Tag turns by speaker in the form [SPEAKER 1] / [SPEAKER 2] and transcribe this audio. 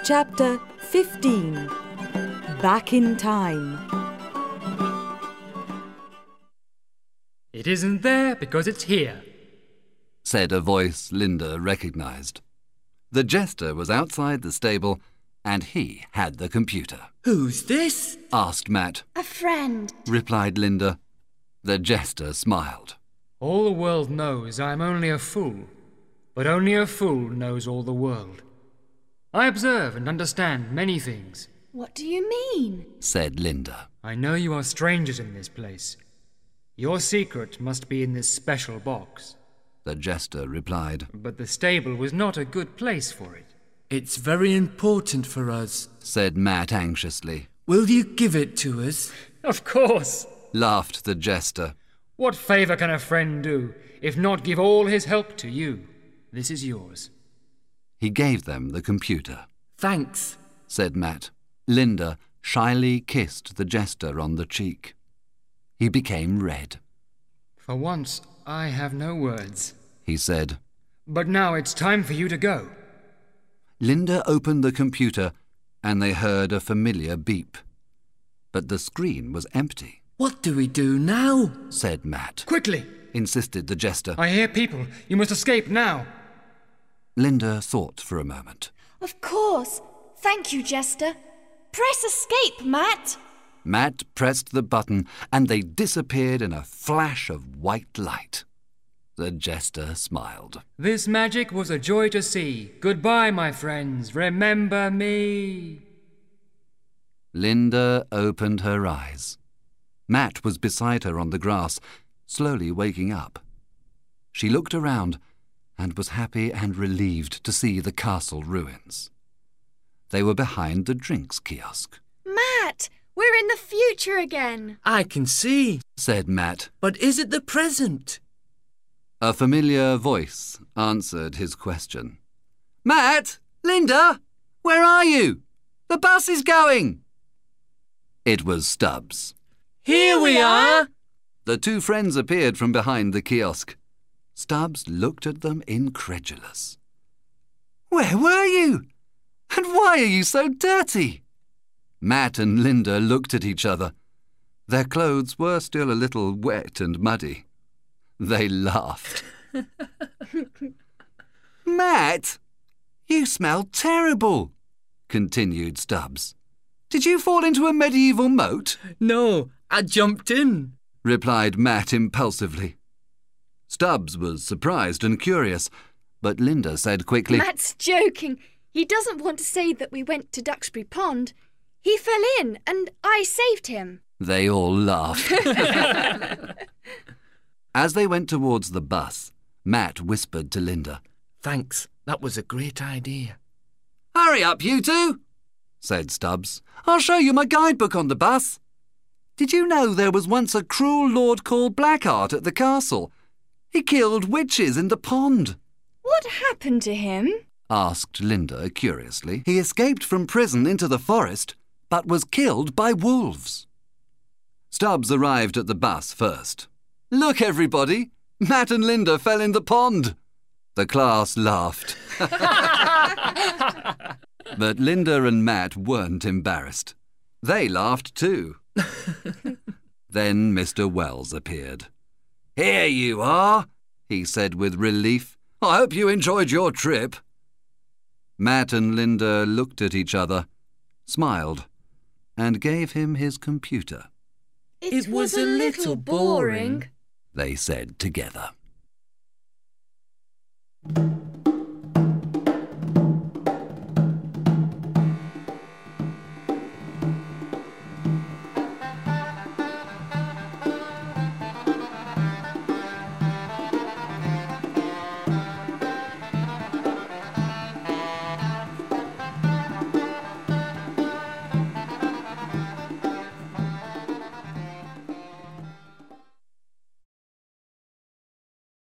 [SPEAKER 1] Chapter 15. Back in Time.
[SPEAKER 2] It isn't there because it's here,
[SPEAKER 3] said a voice Linda recognised. The jester was outside the stable and he had the computer.
[SPEAKER 4] "Who's this?"
[SPEAKER 3] asked Matt.
[SPEAKER 5] "A friend,"
[SPEAKER 3] replied Linda. The jester smiled.
[SPEAKER 2] All the world knows I'm only a fool, but only a fool knows all the world. I observe and understand many things.
[SPEAKER 5] "What do you mean?"
[SPEAKER 3] said Linda.
[SPEAKER 2] I know you are strangers in this place. Your secret must be in this special box.
[SPEAKER 3] The jester replied.
[SPEAKER 2] But the stable was not a good place for it.
[SPEAKER 4] "It's very important for us,"
[SPEAKER 3] said Matt anxiously.
[SPEAKER 4] "Will you give it to us?"
[SPEAKER 2] Of course!
[SPEAKER 3] Laughed the jester.
[SPEAKER 2] What favour can a friend do, if not give all his help to you? This is yours.
[SPEAKER 3] He gave them the computer.
[SPEAKER 4] "Thanks,"
[SPEAKER 3] said Matt. Linda shyly kissed the jester on the cheek. He became red.
[SPEAKER 2] For once, I have no words,
[SPEAKER 3] he said.
[SPEAKER 2] But now it's time for you to go.
[SPEAKER 3] Linda opened the computer and they heard a familiar beep. But the screen was empty.
[SPEAKER 4] "What do we do now?"
[SPEAKER 3] said Matt.
[SPEAKER 2] Quickly!
[SPEAKER 3] Insisted the jester.
[SPEAKER 2] I hear people. You must escape now.
[SPEAKER 3] Linda thought for a moment.
[SPEAKER 5] "Of course. Thank you, Jester. Press escape, Matt."
[SPEAKER 3] Matt pressed the button and they disappeared in a flash of white light. The jester smiled.
[SPEAKER 2] This magic was a joy to see. Goodbye, my friends. Remember me.
[SPEAKER 3] Linda opened her eyes. Matt was beside her on the grass, slowly waking up. She looked around and was happy and relieved to see the castle ruins. They were behind the drinks kiosk.
[SPEAKER 5] "Matt, we're in the future again."
[SPEAKER 4] "I can see,"
[SPEAKER 3] said Matt.
[SPEAKER 4] "But is it the present?"
[SPEAKER 3] A familiar voice answered his question. "Matt! Linda! Where are you? The bus is going!" It was Stubbs.
[SPEAKER 4] "Here we are!"
[SPEAKER 3] The two friends appeared from behind the kiosk. Stubbs looked at them incredulous. "Where were you? And why are you so dirty?" Matt and Linda looked at each other. Their clothes were still a little wet and muddy. They laughed. "Matt, you smell terrible," continued Stubbs. "Did you fall into a medieval moat?"
[SPEAKER 4] "No, I jumped in,"
[SPEAKER 3] replied Matt impulsively. Stubbs was surprised and curious, but Linda said quickly,
[SPEAKER 5] "Matt's joking. He doesn't want to say that we went to Duxbury Pond. He fell in and I saved him."
[SPEAKER 3] They all laughed. As they went towards the bus, Matt whispered to Linda,
[SPEAKER 4] "Thanks, that was a great idea."
[SPEAKER 3] "Hurry up, you two," said Stubbs. "I'll show you my guidebook on the bus. Did you know there was once a cruel lord called Blackheart at the castle? He killed witches in the pond."
[SPEAKER 5] "What happened to him?"
[SPEAKER 3] asked Linda curiously. "He escaped from prison into the forest, but was killed by wolves." Stubbs arrived at the bus first. "Look, everybody! Matt and Linda fell in the pond." The class laughed. But Linda and Matt weren't embarrassed. They laughed too. Then Mr. Wells appeared. "Here you are," he said with relief. "I hope you enjoyed your trip." Matt and Linda looked at each other, smiled, and gave him his computer.
[SPEAKER 5] It was a little boring,"
[SPEAKER 3] they said together.